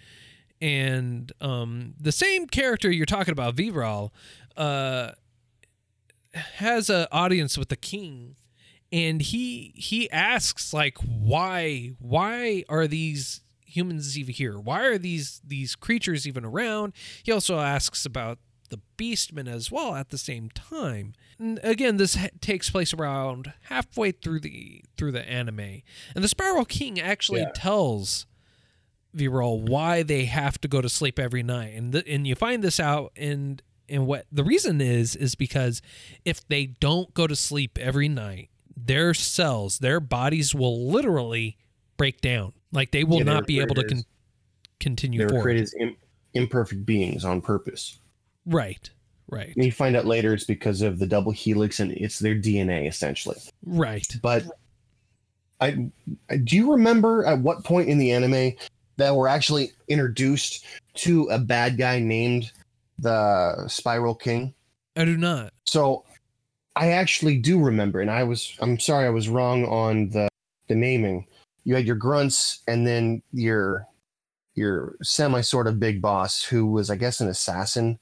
Speaker 1: and um, the same character you're talking about, Vibral, uh, has an audience with the king, and he he asks like, why why are these humans even here? Why are these these creatures even around? He also asks about the Beastmen as well at the same time. And again, this ha- takes place around halfway through the through the anime, and the Spiral King actually
Speaker 2: Yeah.
Speaker 1: tells Viral why they have to go to sleep every night, and th- and you find this out in and what the reason is is because if they don't go to sleep every night, their cells, their bodies will literally break down. Like they will
Speaker 2: Yeah, they
Speaker 1: not
Speaker 2: were
Speaker 1: be able to
Speaker 2: created
Speaker 1: con- continue
Speaker 2: They were
Speaker 1: forward.
Speaker 2: created as im- imperfect beings on purpose.
Speaker 1: Right, right,
Speaker 2: And you find out later it's because of the double helix and it's their D N A essentially.
Speaker 1: right.
Speaker 2: But I, I do you remember at what point in the anime that we're actually introduced to a bad guy named the Spiral King?
Speaker 1: I do not.
Speaker 2: So I actually do remember, and I was I'm sorry I was wrong on the the naming. You had your grunts and then your your semi sort of big boss who was, I guess, an assassin.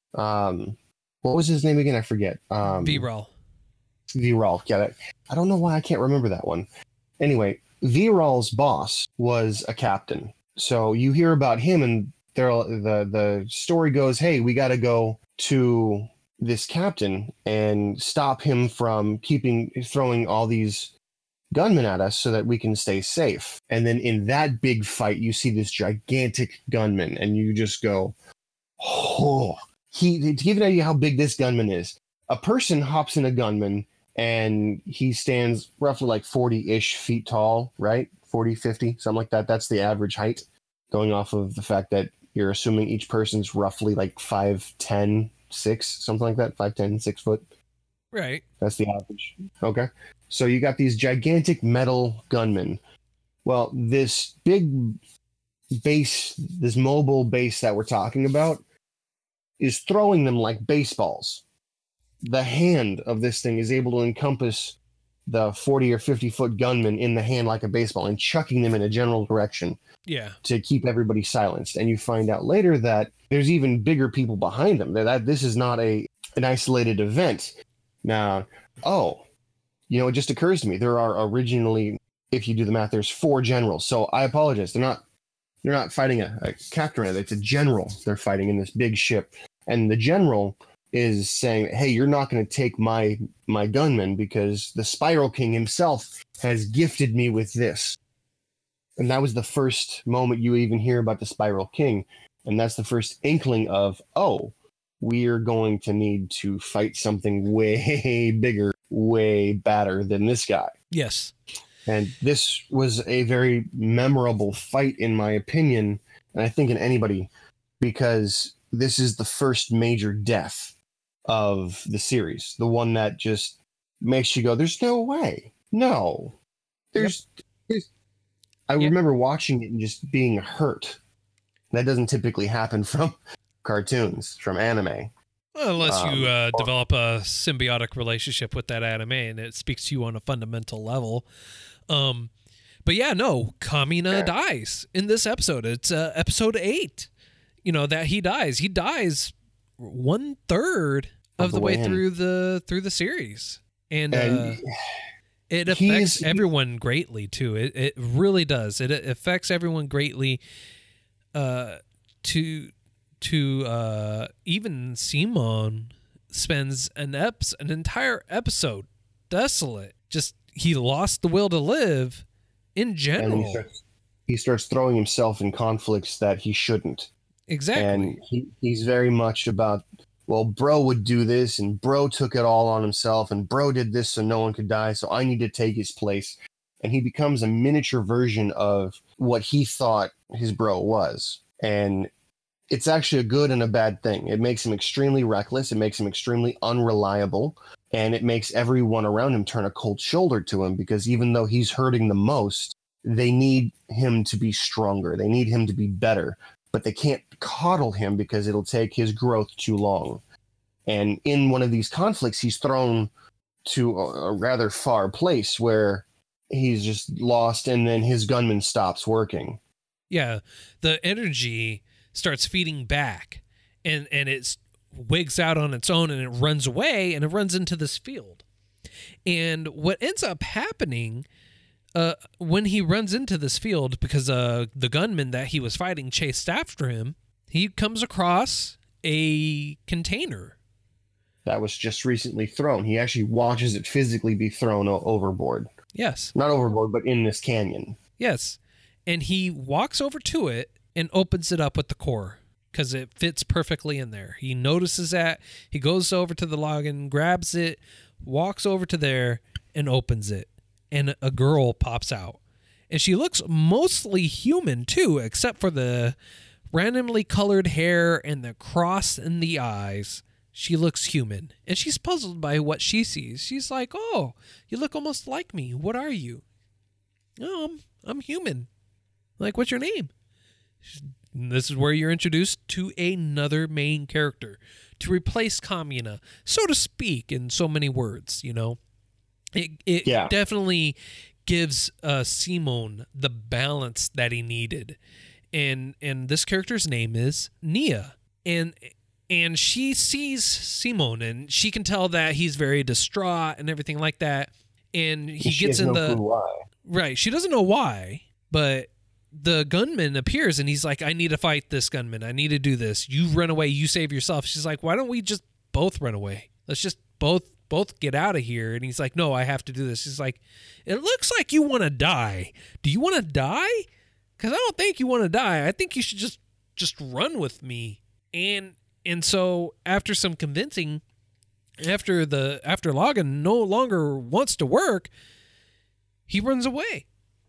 Speaker 2: Um, what was his name again? I forget. Um,
Speaker 1: Virol.
Speaker 2: Virol. Yeah, that, I don't know why I can't remember that one. Anyway, Virol's boss was a captain. So you hear about him, and there the the story goes, hey, we got to go to this captain and stop him from keeping throwing all these gunmen at us so that we can stay safe. And then in that big fight, you see this gigantic gunman, and you just go, oh. He, to give you an idea how big this gunman is, a person hops in a gunman, and he stands roughly like forty-ish feet tall, right? forty, fifty, something like that. That's the average height, going off of the fact that you're assuming each person's roughly like five ten, six, something like that, five ten, six foot.
Speaker 1: Right.
Speaker 2: That's the average. Okay. So you got these gigantic metal gunmen. Well, this big base, this mobile base that we're talking about, is throwing them like baseballs. The hand of this thing is able to encompass the forty or fifty foot gunman in the hand like a baseball and chucking them in a general direction.
Speaker 1: Yeah.
Speaker 2: To keep everybody silenced. And you find out later that there's even bigger people behind them. That, that this is not a an isolated event. Now, oh, you know, it just occurs to me there are originally, if you do the math, there's four generals. So I apologize. They're not they're not fighting a, a captain. It's a general they're fighting in this big ship. And the general is saying, hey, you're not going to take my my gunman because the Spiral King himself has gifted me with this. And that was the first moment you even hear about the Spiral King. And that's the first inkling of, oh, we're going to need to fight something way bigger, way badder than this guy.
Speaker 1: Yes.
Speaker 2: And this was a very memorable fight, in my opinion, and I think in anybody, because this is the first major death of the series. The one that just makes you go, there's no way. No. There's, yep. there's I yep. remember watching it and just being hurt. That doesn't typically happen from cartoons, from anime.
Speaker 1: Well, unless um, you uh,
Speaker 2: or,
Speaker 1: develop a symbiotic relationship with that anime and it speaks to you on a fundamental level. Um, but yeah, no, Kamina yeah. dies in this episode. It's uh, episode eight. You know, that he dies. He dies one third of, of the, the way, way through the through the series, and, and uh, it affects everyone greatly too. It it really does. It, it affects everyone greatly. Uh, to to uh, even Simon spends an eps an entire episode desolate. Just he lost the will to live in general.
Speaker 2: And he starts, he starts throwing himself in conflicts that he shouldn't.
Speaker 1: Exactly.
Speaker 2: And he, he's very much about, well, bro would do this, and bro took it all on himself, and bro did this so no one could die, so I need to take his place. And he becomes a miniature version of what he thought his bro was. And it's actually a good and a bad thing. It makes him extremely reckless. It makes him extremely unreliable. And it makes everyone around him turn a cold shoulder to him, because even though he's hurting the most, they need him to be stronger. They need him to be better. But they can't coddle him because it'll take his growth too long. And in one of these conflicts, he's thrown to a, a rather far place where he's just lost, and then his gunman stops working.
Speaker 1: Yeah, the energy starts feeding back, and, and it wigs out on its own, and it runs away, and it runs into this field. And what ends up happening... Uh, when he runs into this field, because uh, the gunman that he was fighting chased after him, he comes across a container
Speaker 2: that was just recently thrown. He actually watches it physically be thrown o- overboard.
Speaker 1: Yes.
Speaker 2: Not overboard, but in this canyon.
Speaker 1: Yes. And he walks over to it and opens it up with the core, because it fits perfectly in there. He notices that. He goes over to the login, grabs it, walks over to there, and opens it. And a girl pops out. And she looks mostly human, too, except for the randomly colored hair and the cross in the eyes. She looks human. And she's puzzled by what she sees. She's like, oh, you look almost like me. What are you? Oh, I'm, I'm human. Like, what's your name? And this is where you're introduced to another main character to replace Kamina, so to speak, in so many words, you know? It it yeah. definitely gives uh, Simon the balance that he needed. and and this character's name is Nia, and and she sees Simon, and she can tell that he's very distraught and everything like that, and he
Speaker 2: She
Speaker 1: gets
Speaker 2: has
Speaker 1: in
Speaker 2: no
Speaker 1: the
Speaker 2: clue why.
Speaker 1: right. She doesn't know why, but the gunman appears, and he's like, "I need to fight this gunman. I need to do this. You run away. You save yourself." She's like, "Why don't we just both run away? Let's just both both get out of here." And he's like, "No, I have to do this." He's like, "It looks like you want to die. Do you want to die? Because I don't think you want to die. I think you should just just run with me." And and so after some convincing, after the after Logan no longer wants to work, he runs away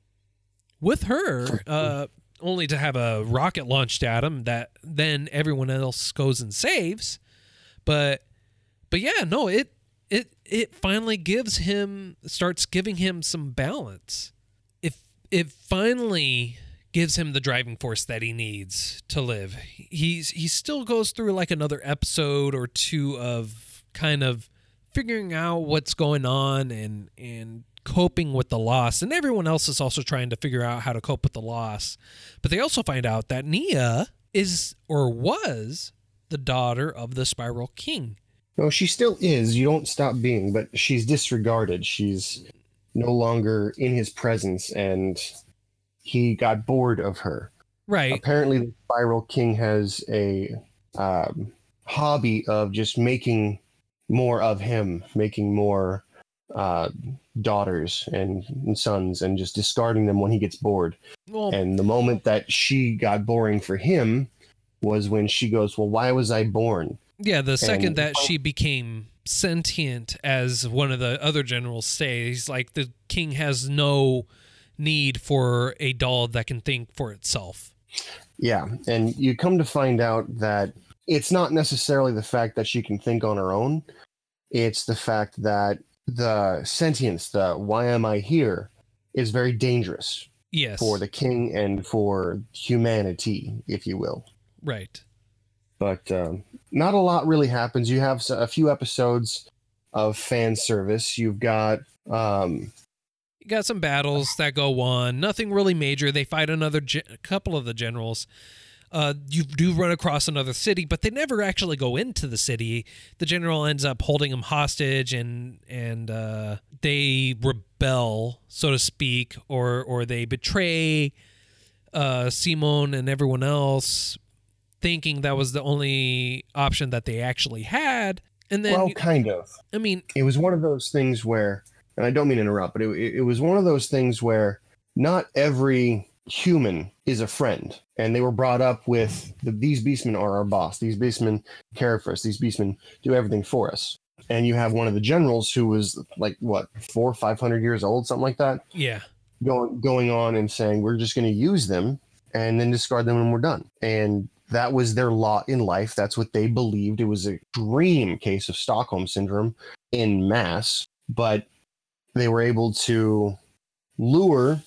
Speaker 1: with her, uh, only to have a rocket launched at him that then everyone else goes and saves. But but yeah, no, it it it finally gives him starts giving him some balance. It it finally gives him the driving force that he needs to live. He's he still goes through like another episode or two of kind of figuring out what's going on and and coping with the loss, and everyone else is also trying to figure out how to cope with the loss. But they also find out that Nia is or was the daughter of the Spiral King.
Speaker 2: No, she still is. You don't stop being, but she's disregarded. She's no longer in his presence, and he got bored of her.
Speaker 1: Right.
Speaker 2: Apparently, the Spiral King has a um, hobby of just making more of him, making more uh, daughters and, and sons, and just discarding them when he gets bored.
Speaker 1: Well,
Speaker 2: And the moment that she got boring for him was when she goes, "Well, why was I born?"
Speaker 1: yeah, the second
Speaker 2: and-
Speaker 1: that she became sentient, as one of the other generals say, he's like, the king has no need for a doll that can think for itself.
Speaker 2: Yeah, and you come to find out that it's not necessarily the fact that she can think on her own. It's the fact that the sentience, the "why am I here," is very dangerous
Speaker 1: Yes.
Speaker 2: for the king and for humanity, if you will.
Speaker 1: Right.
Speaker 2: But um, not a lot really happens. You have s- a few episodes of fan service. You've got um,
Speaker 1: You got some battles that go on. Nothing really major. They fight another ge- couple of the generals. Uh, you do run across another city, but they never actually go into the city. The general ends up holding them hostage, and and uh, they rebel, so to speak, or or they betray uh, Simon and everyone else, thinking that was the only option that they actually had. And then,
Speaker 2: well,
Speaker 1: you-
Speaker 2: kind of.
Speaker 1: I mean,
Speaker 2: It was one of those things where, and I don't mean to interrupt, but it, it it was one of those things where not every human is a friend, and they were brought up with the, these beastmen are our boss. These beastmen care for us. These beastmen do everything for us. And you have one of the generals who was like what four, five hundred years old, something like that,
Speaker 1: yeah,
Speaker 2: going going on and saying we're just going to use them and then discard them when we're done. And that was their lot in life. That's what they believed. It was a extreme case of Stockholm syndrome in mass, but they were able to lure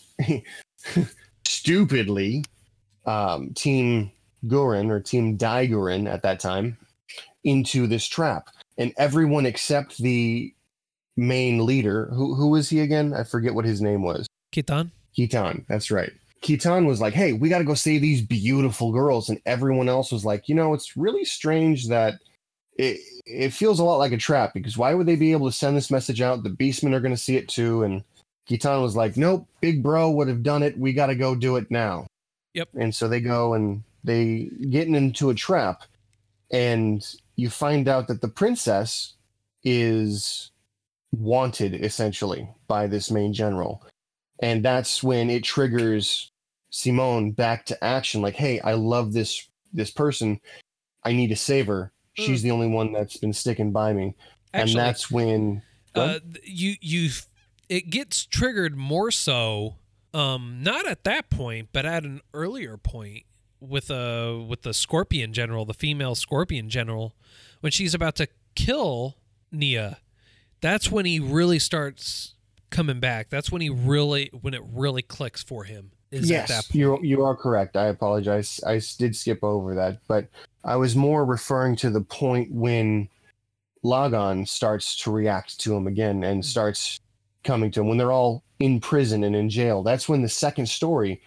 Speaker 2: stupidly um, Team Guren or Team Daiguren at that time into this trap. And everyone except the main leader, who who was he again? I forget what his name was.
Speaker 1: Kitan.
Speaker 2: Kitan, that's right. Kitan was like, "Hey, we got to go save these beautiful girls," and everyone else was like, "You know, it's really strange that it it feels a lot like a trap, because why would they be able to send this message out? The beastmen are going to see it too." And Kitan was like, "Nope, big bro would have done it. We got to go do it now."
Speaker 1: Yep.
Speaker 2: And so they go and they get into a trap, and you find out that the princess is wanted essentially by this main general. And that's when it triggers Simone back to action. Like, "Hey, I love this this person. I need to save her. She's
Speaker 1: Mm.
Speaker 2: the only one that's been sticking by me."
Speaker 1: Actually,
Speaker 2: and that's when Go
Speaker 1: uh,
Speaker 2: ahead.
Speaker 1: th- you you it gets triggered more so, um, not at that point, but at an earlier point with a with the Scorpion General, the female Scorpion General, when she's about to kill Nia. That's when he really starts coming back. That's when he really when it really clicks for him. Is at that
Speaker 2: yes,
Speaker 1: point.
Speaker 2: you you are correct. I apologize. I s- did skip over that, but I was more referring to the point when Logon starts to react to him again and starts coming to him when they're all in prison and in jail. That's when the second story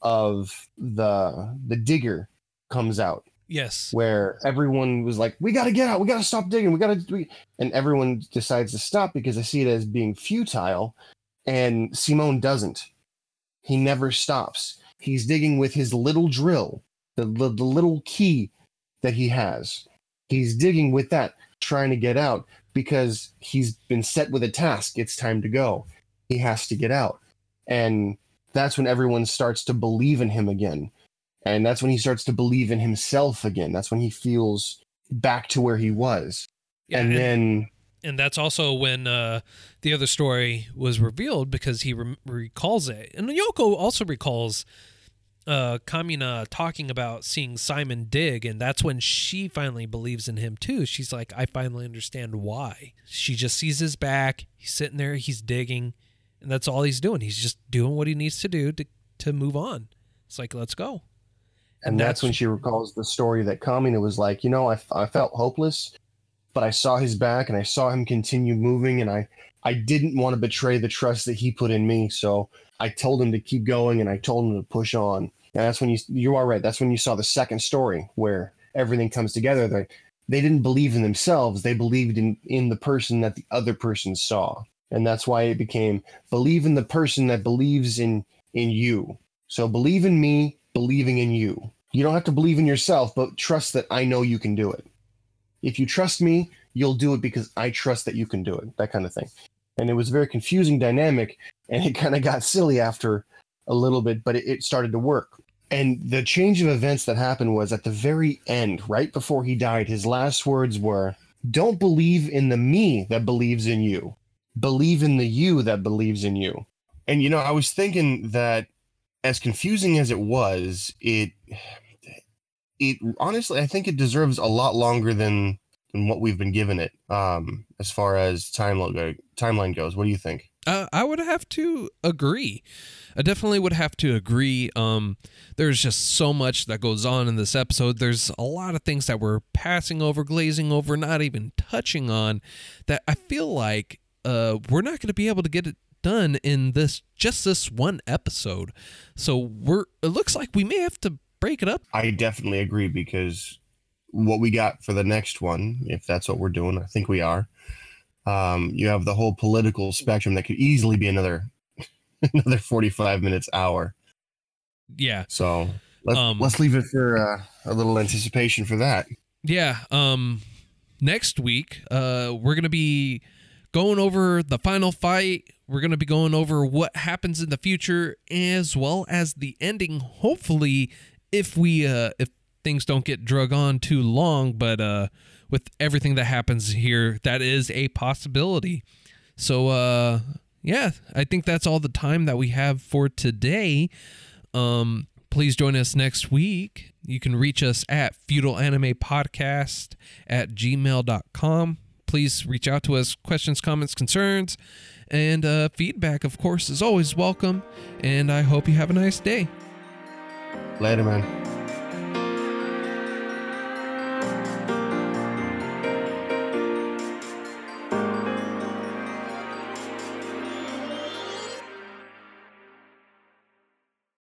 Speaker 2: of the the digger comes out,
Speaker 1: Yes.
Speaker 2: where everyone was like, we got to get out, we got to stop digging, we got to, and everyone decides to stop because they see it as being futile, and Simone doesn't. He never stops. He's digging with his little drill, the, the, the little key that he has. He's digging with that, trying to get out because he's been set with a task. It's time to go. He has to get out. And that's when everyone starts to believe in him again. And that's when he starts to believe in himself again. That's when he feels back to where he was.
Speaker 1: Yeah,
Speaker 2: and,
Speaker 1: and
Speaker 2: then...
Speaker 1: And that's also when uh, the other story was revealed because he re- recalls it. And Yoko also recalls uh, Kamina talking about seeing Simon dig. And that's when she finally believes in him too. She's like, I finally understand why. She just sees his back. He's sitting there. He's digging. And that's all he's doing. He's just doing what he needs to do to, to move on. It's like, let's go.
Speaker 2: And, and that's, that's when she recalls the story that Kamina was like, you know, I, I felt hopeless, but I saw his back and I saw him continue moving, and I, I didn't want to betray the trust that he put in me. So I told him to keep going and I told him to push on. And that's when you, you are right. That's when you saw the second story where everything comes together. They, they didn't believe in themselves. They believed in, in the person that the other person saw. And that's why it became believe in the person that believes in, in you. So believe in me, believing in you. You don't have to believe in yourself, but trust that I know you can do it. If you trust me, you'll do it because I trust that you can do it, that kind of thing. And it was a very confusing dynamic, and it kind of got silly after a little bit, but it, it started to work. And the change of events that happened was at the very end, right before he died, his last words were, don't believe in the me that believes in you. Believe in the you that believes in you. And, you know, I was thinking that as confusing as it was, it, it honestly, I think it deserves a lot longer than, than what we've been given it, um, as far as timeline timeline goes. What do you think?
Speaker 1: Uh, I would have to agree. I definitely would have to agree. Um, there's just so much that goes on in this episode. There's a lot of things that we're passing over, glazing over, not even touching on, that I feel like uh, we're not going to be able to get it done in this just this one episode. So we're it looks like we may have to break it up.
Speaker 2: I definitely agree, because what we got for the next one, if that's what we're doing, I think we are. Um, you have the whole political spectrum that could easily be another another forty-five minutes, hour.
Speaker 1: Yeah.
Speaker 2: So let's um, let's leave it for uh, a little anticipation for that.
Speaker 1: Yeah. Um, next week, uh, we're gonna be going over the final fight. We're going to be going over what happens in the future, as well as the ending. Hopefully, if we uh, if things don't get drug on too long, but uh, with everything that happens here, that is a possibility. So, uh, yeah, I think that's all the time that we have for today. Um, please join us next week. You can reach us at feudal anime podcast at gmail dot com. Please reach out to us, questions, comments, concerns, and uh, feedback, of course, is always welcome. And I hope you have a nice day.
Speaker 2: Later, man.